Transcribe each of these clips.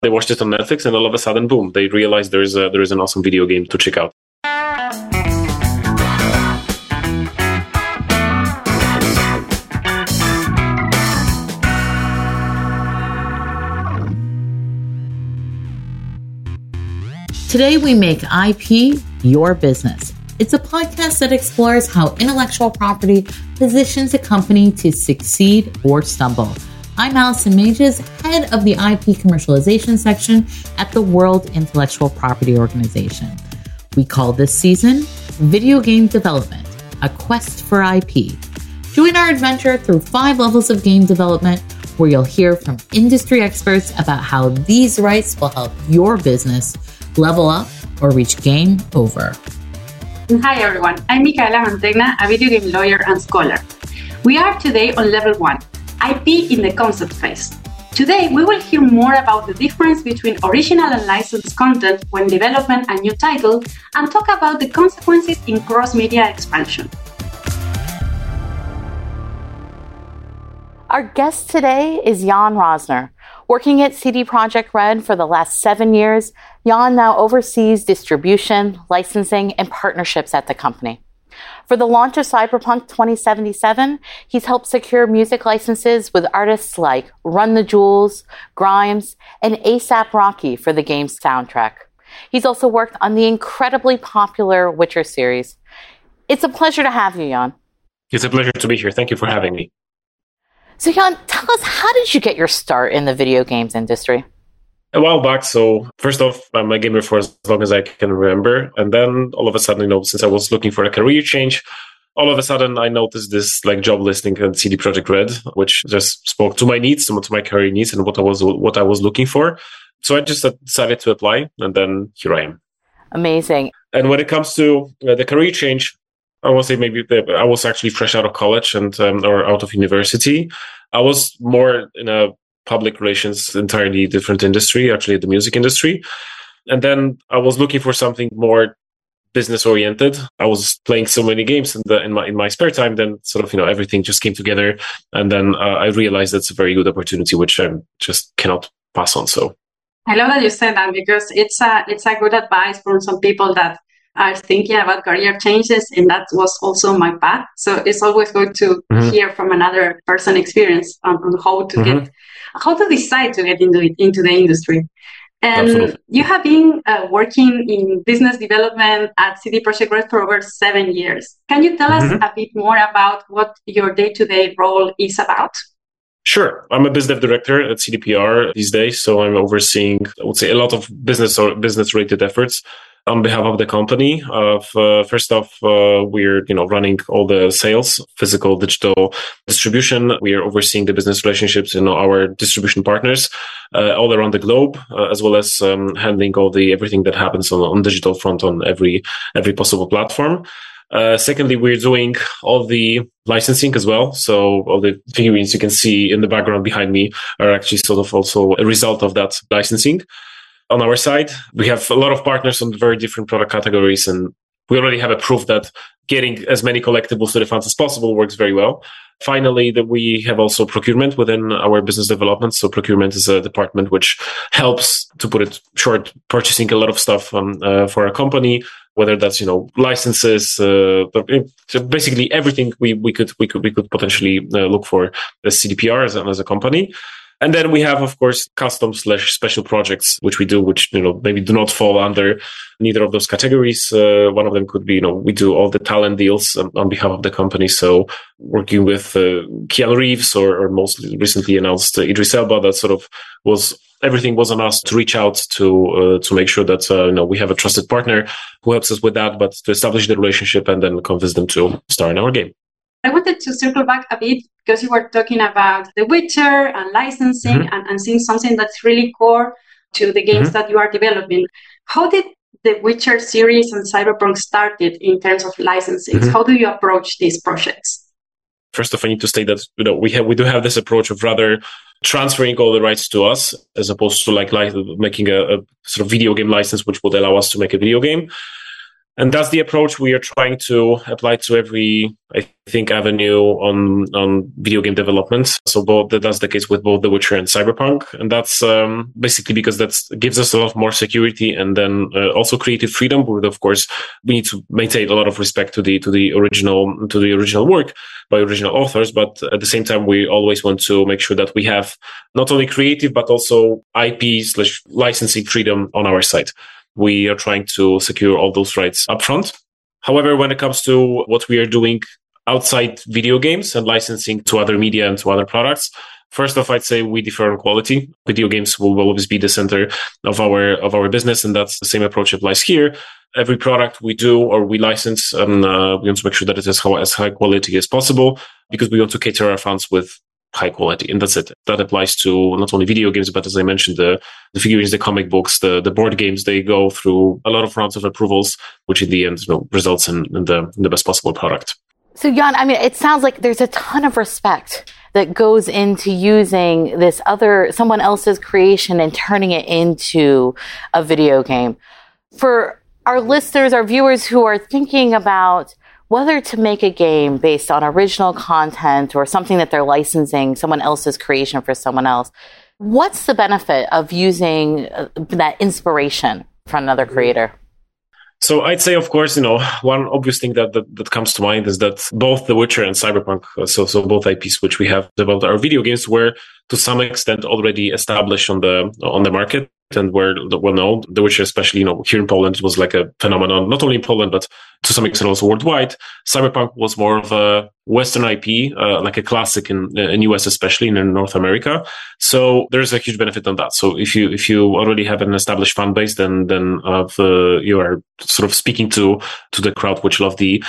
They watched it on Netflix, and all of a sudden, boom, they realized there is an awesome video game to check out. Today, we make IP your business. It's a podcast that explores how intellectual property positions a company to succeed or stumble. I'm Allison Mages, head of the IP commercialization section at the World Intellectual Property Organization. We call this season Video Game Development, a quest for IP. Join our adventure through 5 levels of game development, where you'll hear from industry experts about how these rights will help your business level up or reach game over. Hi everyone, I'm Micaela Mantegna, a video game lawyer and scholar. We are today on level 1, IP in the concept phase. Today we will hear more about the difference between original and licensed content when developing a new title, and talk about the consequences in cross-media expansion. Our guest today is Jan Rosner. Working at CD Projekt Red for the last 7 years, Jan now oversees distribution, licensing, and partnerships at the company. For the launch of Cyberpunk 2077, he's helped secure music licenses with artists like Run the Jewels, Grimes, and A$AP Rocky for the game's soundtrack. He's also worked on the incredibly popular Witcher series. It's a pleasure to have you, Jan. It's a pleasure to be here. Thank you for having me. So, Jan, tell us, how did you get your start in the video games industry? A while back. So first off, I'm a gamer for as long as I can remember. And then all of a sudden, since I was looking for a career change, all of a sudden I noticed this job listing at CD Projekt Red, which just spoke to my needs, to my career needs, and what I was looking for. So I just decided to apply, and then here I am. Amazing. And when it comes to the career change, I will say maybe I was actually fresh out of college or out of university. I was more in a public relations, entirely different industry, actually the music industry. And then I was looking for something more business oriented. I was playing so many games in my spare time, then sort of, everything just came together. And then I realized that's a very good opportunity, which I just cannot pass on. So I love that you said that, because it's a good advice from some people that are thinking about career changes, and that was also my path. So it's always good to hear from another person's experience on how to decide to get into the industry. And Absolutely. You have been working in business development at CD Projekt Red for over 7 years. Can you tell us a bit more about what your day-to-day role is about? Sure. I'm a business dev director at CDPR these days, so I'm overseeing, I would say, a lot of business-related efforts on behalf of the company. First off, we're running all the sales, physical, digital distribution. We are overseeing the business relationships in our distribution partners all around the globe, as well as handling everything that happens on digital front on every possible platform. Secondly, we're doing all the licensing as well. So all the figurines you can see in the background behind me are actually sort of also a result of that licensing. On our side, we have a lot of partners on very different product categories, and we already have a proof that getting as many collectibles to the fans as possible works very well. Finally, that we have also procurement within our business development. So procurement is a department which helps, to put it short, purchasing a lot of stuff for our company, whether that's licenses, basically everything we could potentially look for as CDPR as a company. And then we have, of course, custom/special projects, which we do, which, maybe do not fall under neither of those categories. One of them could be, we do all the talent deals on behalf of the company. So working with Keanu Reeves or most recently announced Idris Elba, that sort of everything was on us to reach out to make sure that, we have a trusted partner who helps us with that, but to establish the relationship and then convince them to star in our game. I wanted to circle back a bit, because you were talking about The Witcher and licensing and seeing something that's really core to the games that you are developing. How did The Witcher series and Cyberpunk started in terms of licensing? How do you approach these projects? First off, I need to state that we do have this approach of rather transferring all the rights to us, as opposed to making a sort of video game license, which would allow us to make a video game. And that's the approach we are trying to apply to every, I think, avenue on video game development. So that's the case with both The Witcher and Cyberpunk. And that's basically because that gives us a lot more security and then also creative freedom. But of course, we need to maintain a lot of respect to the original work by original authors. But at the same time, we always want to make sure that we have not only creative, but also IP/licensing freedom on our side. We are trying to secure all those rights upfront. However, when it comes to what we are doing outside video games and licensing to other media and to other products, first off, I'd say we differ on quality. Video games will always be the center of our business, and that's the same approach applies here. Every product we do or we license, we want to make sure that it is as high quality as possible because we want to cater our fans with high quality. And that's it. That applies to not only video games, but as I mentioned, the figurines, the comic books, the board games, they go through a lot of rounds of approvals, which in the end results in the best possible product. So Jan, I mean, it sounds like there's a ton of respect that goes into using someone else's creation and turning it into a video game. For our listeners, our viewers who are thinking about whether to make a game based on original content or something that they're licensing someone else's creation for someone else, what's the benefit of using that inspiration from another creator? So I'd say, of course, one obvious thing that comes to mind is that both The Witcher and Cyberpunk, so both IPs which we have developed are video games, were to some extent already established on the market and were well known. The Witcher, especially here in Poland, was like a phenomenon, not only in Poland but to some extent also worldwide. Cyberpunk was more of a Western IP, like a classic in US, especially in North America. So there's a huge benefit on that. So if you already have an established fan base, then you are sort of speaking to the crowd which love the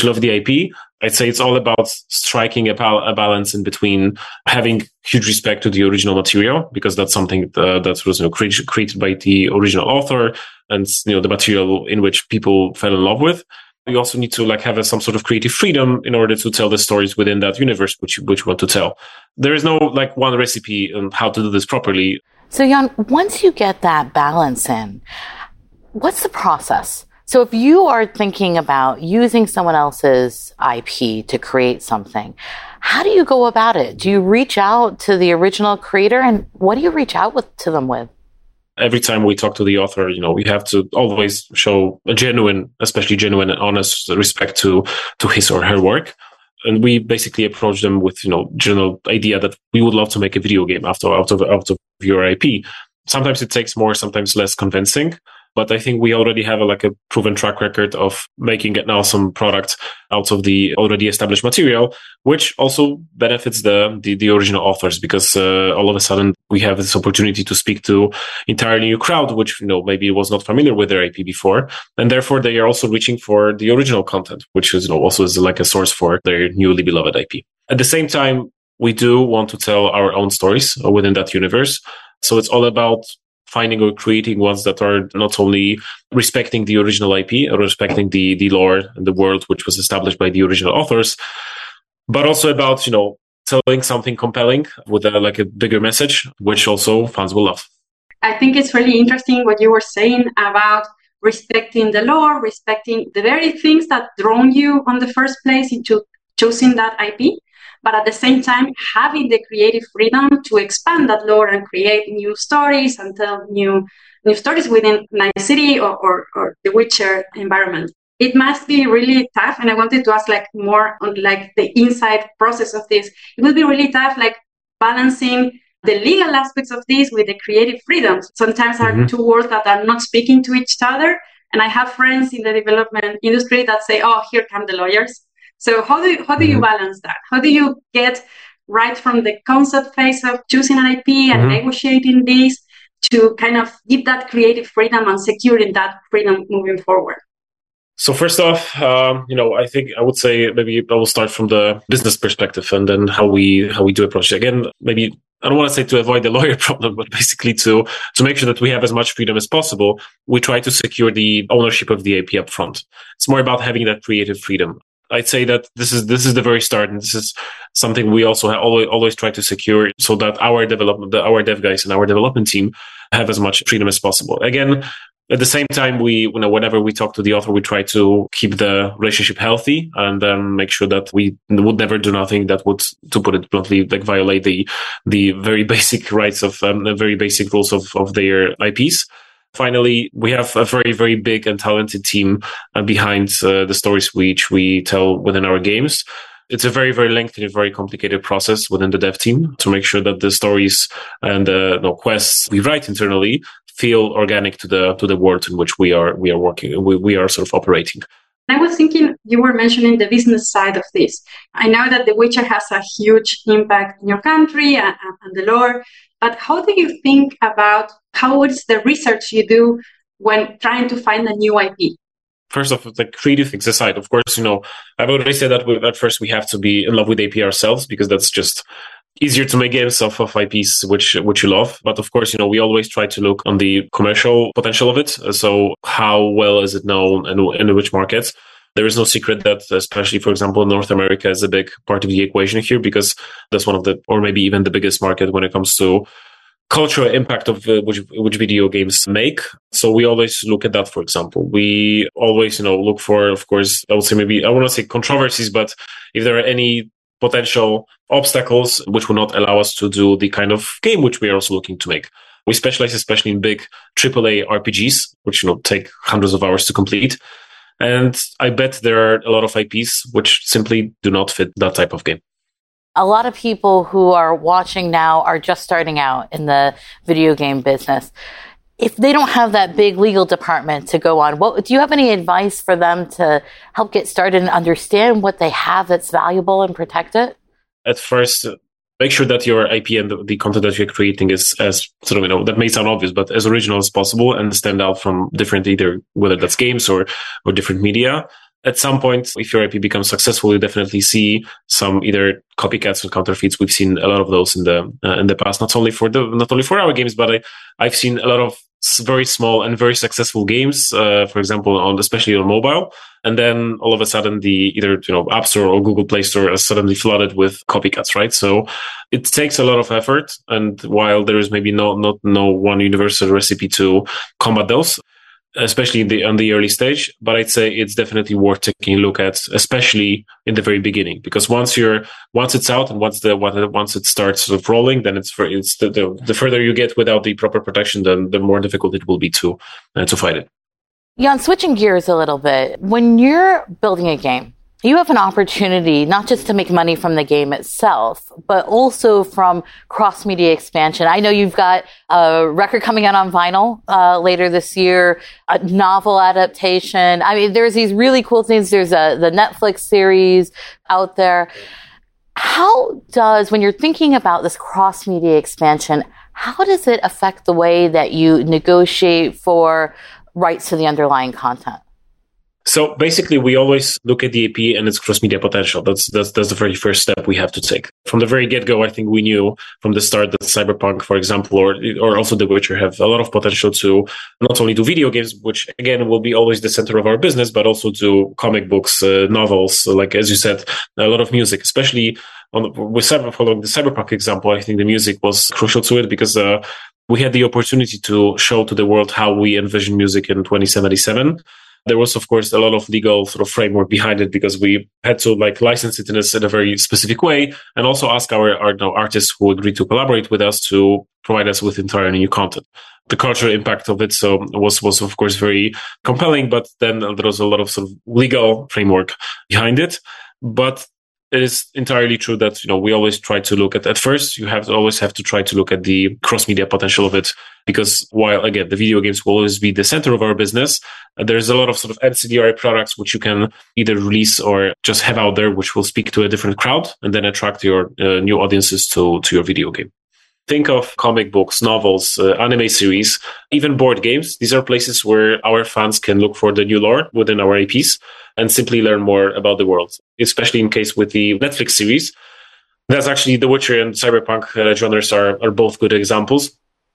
IP. I'd say it's all about striking a balance in between having huge respect to the original material, because that's something that was created by the original author and the material in which people fell in love with. You also need to have some sort of creative freedom in order to tell the stories within that universe which you want to tell. There is no one recipe on how to do this properly. So Jan, once you get that balance in, what's the process? So if you are thinking about using someone else's IP to create something, how do you go about it? Do you reach out to the original creator, and what do you reach out to them with? Every time we talk to the author, we have to always show especially genuine and honest respect to his or her work. And we basically approach them with, general idea that we would love to make a video game out of your IP. Sometimes it takes more, sometimes less convincing. But I think we already have a proven track record of making an awesome product out of the already established material, which also benefits the original authors, because all of a sudden we have this opportunity to speak to entirely new crowd, which maybe was not familiar with their IP before, and therefore they are also reaching for the original content, which is also is like a source for their newly beloved IP. At the same time, we do want to tell our own stories within that universe, so it's all about finding or creating ones that are not only respecting the original IP or respecting the lore and the world which was established by the original authors, but also about, telling something compelling with a bigger message, which also fans will love. I think it's really interesting what you were saying about respecting the lore, respecting the very things that drawn you on the first place into choosing that IP. But at the same time, having the creative freedom to expand that lore and create new stories and tell new stories within Night City or the Witcher environment. It must be really tough. And I wanted to ask more on the inside process of this. It will be really tough, balancing the legal aspects of this with the creative freedom. Sometimes are two worlds that are not speaking to each other. And I have friends in the development industry that say, oh, here come the lawyers. So how do you balance that? How do you get right from the concept phase of choosing an IP and negotiating this to kind of give that creative freedom and securing that freedom moving forward? So first off, I think I would say maybe I will start from the business perspective and then how we do approach it. Again, maybe I don't want to say to avoid the lawyer problem, but basically to make sure that we have as much freedom as possible, we try to secure the ownership of the IP up front. It's more about having that creative freedom. I'd say that this is the very start, and this is something we also always try to secure, so that our dev guys and our development team have as much freedom as possible. Again, At the same time, whenever we talk to the author, we try to keep the relationship healthy and then make sure that we would never do nothing that would, to put it bluntly, like violate the very basic rights of the very basic rules of their IPs. Finally, we have a very, very big and talented team behind the stories which we tell within our games. It's a very, very lengthy and very complicated process within the dev team to make sure that the stories and the quests we write internally feel organic to the world in which we are working. We are sort of operating. I was thinking, you were mentioning the business side of this. I know that The Witcher has a huge impact in your country and the lore, but how do you think about how is the research you do when trying to find a new IP? First off, the creative things aside, of course, I've already said that at first we have to be in love with AP ourselves, because that's just easier to make games of IPs which you love. But of course, we always try to look on the commercial potential of it. So how well is it known and in which markets? There is no secret that, especially, for example, North America is a big part of the equation here, because that's one of the, or maybe even the biggest market when it comes to cultural impact of which video games make. So we always look at that, for example. We always, look for, of course, I would say maybe, I want to say controversies, but if there are any potential obstacles which will not allow us to do the kind of game which we are also looking to make. We specialize especially in big AAA RPGs, which take hundreds of hours to complete. And I bet there are a lot of IPs which simply do not fit that type of game. A lot of people who are watching now are just starting out in the video game business. If they don't have that big legal department to go on, do you have any advice for them to help get started and understand what they have that's valuable and protect it? At first, make sure that your IP and the content that you're creating is as sort of, that may sound obvious, but as original as possible and stand out from different, either whether that's games or different media. At some point, if your IP becomes successful, you definitely see some either copycats or counterfeits. We've seen a lot of those in the past, not only for our games, but I've seen a lot of very small and very successful games, for example, especially on mobile. And then all of a sudden, either App Store or Google Play Store is suddenly flooded with copycats, right? So it takes a lot of effort. And while there is maybe no one universal recipe to combat those, especially on the early stage, but I'd say it's definitely worth taking a look at, especially in the very beginning, because once it's out and once it starts sort of rolling, then it's the further you get without the proper protection, then the more difficult it will be to fight it. Jan, switching gears a little bit, when you're building a game, you have an opportunity not just to make money from the game itself, but also from cross-media expansion. I know you've got a record coming out on vinyl later this year, a novel adaptation. I mean, there's these really cool things. There's the Netflix series out there. When you're thinking about this cross-media expansion, how does it affect the way that you negotiate for rights to the underlying content? So basically, we always look at the AP and its cross-media potential. That's the very first step we have to take. From the very get-go, I think we knew from the start that Cyberpunk, for example, or also The Witcher have a lot of potential to not only do video games, which again will be always the center of our business, but also to comic books, novels, like as you said, a lot of music, especially following the Cyberpunk example. I think the music was crucial to it because we had the opportunity to show to the world how we envision music in 2077. There was, of course, a lot of legal sort of framework behind it because we had to license it in a very specific way and also ask our artists who agreed to collaborate with us to provide us with entirely new content. The cultural impact of it was of course very compelling, but then there was a lot of sort of legal framework behind it. But it is entirely true that we always try to look at first. You always have to try to look at the cross-media potential of it, because while again the video games will always be the center of our business, there's a lot of sort of ancillary products which you can either release or just have out there, which will speak to a different crowd and then attract your new audiences to your video game. Think of comic books, novels, anime series, even board games. These are places where our fans can look for the new lore within our APs and simply learn more about the world, especially in case with the Netflix series. That's actually The Witcher and Cyberpunk genres are both good examples.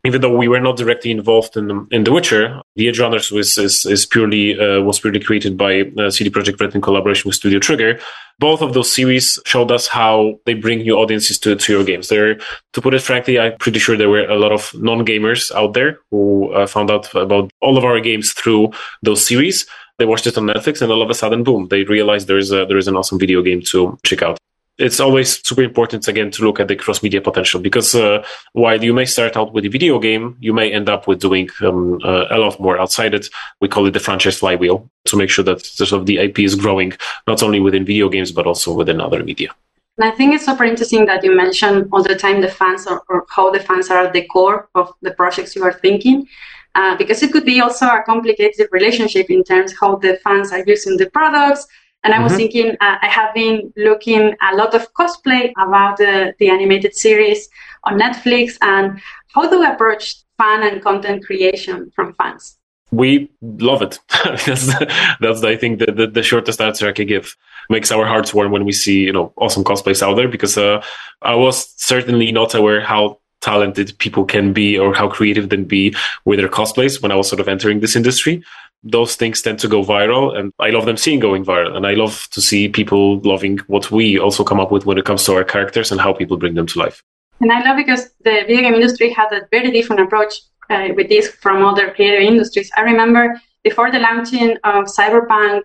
even though we were not directly involved in The Witcher, The Edge Runners was purely created by CD Projekt Red in collaboration with Studio Trigger. Both of those series showed us how they bring new audiences to your games. To put it frankly, I'm pretty sure there were a lot of non-gamers out there who found out about all of our games through those series. They watched it on Netflix, and all of a sudden, boom! They realized there is an awesome video game to check out. It's always super important, again, to look at the cross-media potential, because while you may start out with a video game, you may end up with doing a lot more outside it. We call it the franchise flywheel, to make sure that sort of the IP is growing, not only within video games, but also within other media. And I think it's super interesting that you mention all the time the fans or how the fans are at the core of the projects you are thinking. Because it could be also a complicated relationship in terms of how the fans are using the products. And I was thinking, I have been looking a lot of cosplay about the animated series on Netflix, and how do we approach fan and content creation from fans? We love it. that's I think the shortest answer I can give. Makes our hearts warm when we see awesome cosplays out there, because I was certainly not aware how talented people can be or how creative they can be with their cosplays when I was sort of entering this industry. Those things tend to go viral, and I love them going viral. And I love to see people loving what we also come up with when it comes to our characters and how people bring them to life. And I love because the video game industry had a very different approach with this from other creative industries. I remember before the launching of Cyberpunk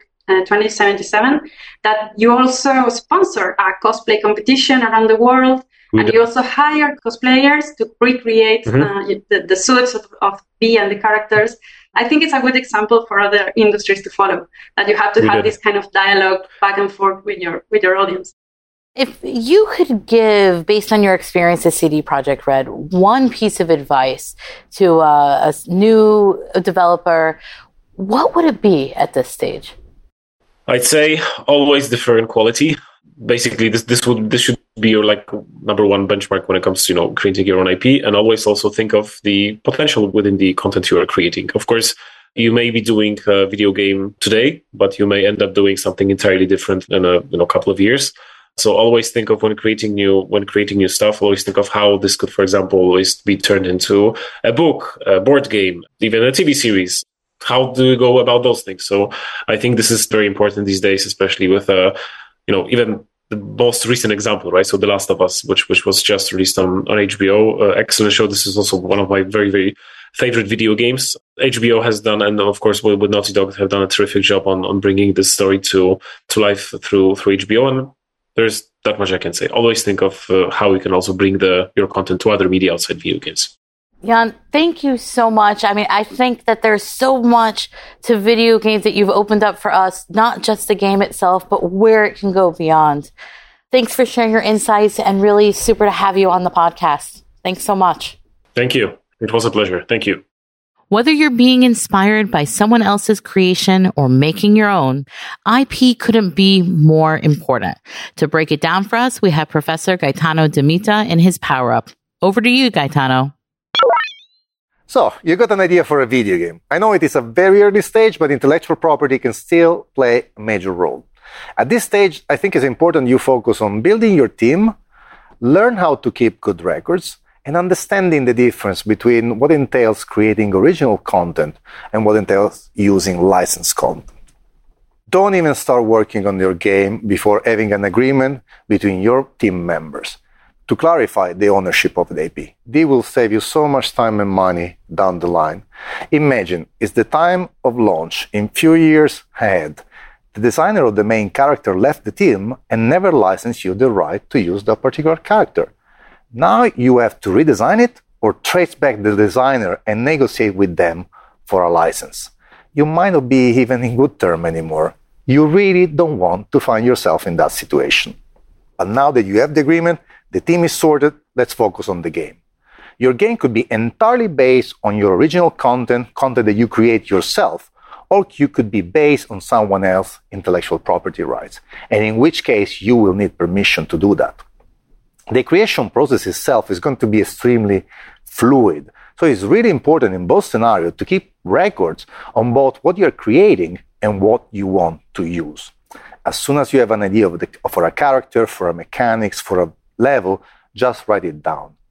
2077 that you also sponsor a cosplay competition around the world. And you also hire cosplayers to recreate the suits of V and the characters. I think it's a good example for other industries to follow, that you have to have this kind of dialogue back and forth with your audience. If you could give, based on your experience at CD Projekt Red, one piece of advice to a new developer, what would it be at this stage? I'd say always defer in quality. Basically, this should be your number one benchmark when it comes to creating your own IP, and always also think of the potential within the content you are creating. Of course, you may be doing a video game today, but you may end up doing something entirely different in a couple of years. So always think of when creating new stuff. Always think of how this could, for example, always be turned into a book, a board game, even a TV series. How do you go about those things? So I think this is very important these days, especially with even the most recent example, right? So The Last of Us, which was just released on HBO. Excellent show. This is also one of my very, very favorite video games. HBO has done, and of course with Naughty Dog, have done a terrific job on bringing this story to life through HBO. And there's that much I can say. Always think of how you can also bring your content to other media outside video games. Jan, thank you so much. I mean, I think that there's so much to video games that you've opened up for us, not just the game itself, but where it can go beyond. Thanks for sharing your insights, and really super to have you on the podcast. Thanks so much. Thank you. It was a pleasure. Thank you. Whether you're being inspired by someone else's creation or making your own, IP couldn't be more important. To break it down for us, we have Professor Gaetano De Mita in his Power Up. Over to you, Gaetano. So, you got an idea for a video game. I know it is a very early stage, but intellectual property can still play a major role. At this stage, I think it's important you focus on building your team, learn how to keep good records, and understanding the difference between what entails creating original content and what entails using licensed content. Don't even start working on your game before having an agreement between your team members to clarify the ownership of the IP. This will save you so much time and money down the line. Imagine, it's the time of launch in few years ahead. The designer of the main character left the team and never licensed you the right to use that particular character. Now you have to redesign it or trace back the designer and negotiate with them for a license. You might not be even in good terms anymore. You really don't want to find yourself in that situation. But now that you have the agreement, the team is sorted, let's focus on the game. Your game could be entirely based on your original content that you create yourself, or you could be based on someone else's intellectual property rights, and in which case you will need permission to do that. The creation process itself is going to be extremely fluid, so it's really important in both scenarios to keep records on both what you're creating and what you want to use. As soon as you have an idea for a character, for a mechanics, for a level, just write it down.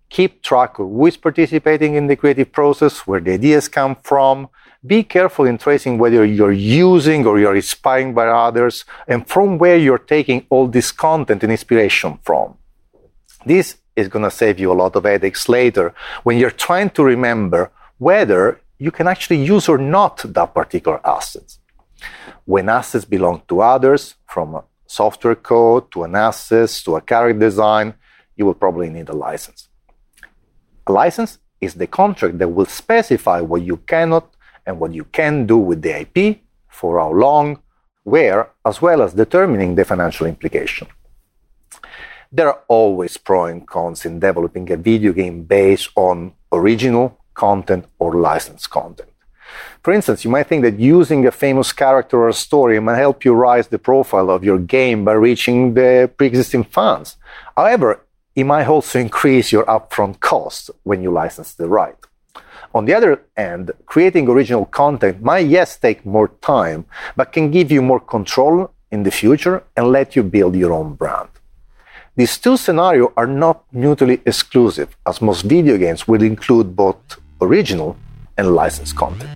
Keep track of who is participating in the creative process, where the ideas come from. Be careful in tracing whether you're using or you're inspired by others, and from where you're taking all this content and inspiration from. This is going to save you a lot of headaches later when you're trying to remember whether you can actually use or not that particular asset. When assets belong to others, from a software code to an asset to a character design, you will probably need a license. A license is the contract that will specify what you cannot and what you can do with the IP, for how long, where, as well as determining the financial implication. There are always pros and cons in developing a video game based on original content or licensed content. For instance, you might think that using a famous character or a story might help you rise the profile of your game by reaching the pre-existing fans. However, it might also increase your upfront costs when you license the right. On the other hand, creating original content might, yes, take more time, but can give you more control in the future and let you build your own brand. These two scenarios are not mutually exclusive, as most video games will include both original and licensed content.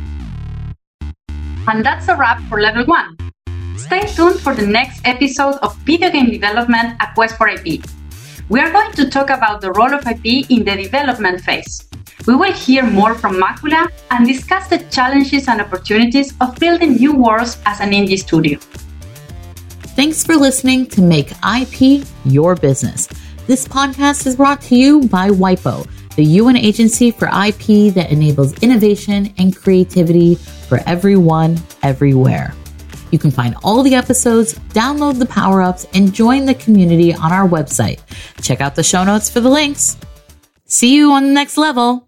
And that's a wrap for Level 1. Stay tuned for the next episode of Video Game Development, A Quest for IP. We are going to talk about the role of IP in the development phase. We will hear more from Macula and discuss the challenges and opportunities of building new worlds as an indie studio. Thanks for listening to Make IP Your Business. This podcast is brought to you by WIPO, the UN agency for IP that enables innovation and creativity for everyone, everywhere. You can find all the episodes, download the power-ups, and join the community on our website. Check out the show notes for the links. See you on the next level.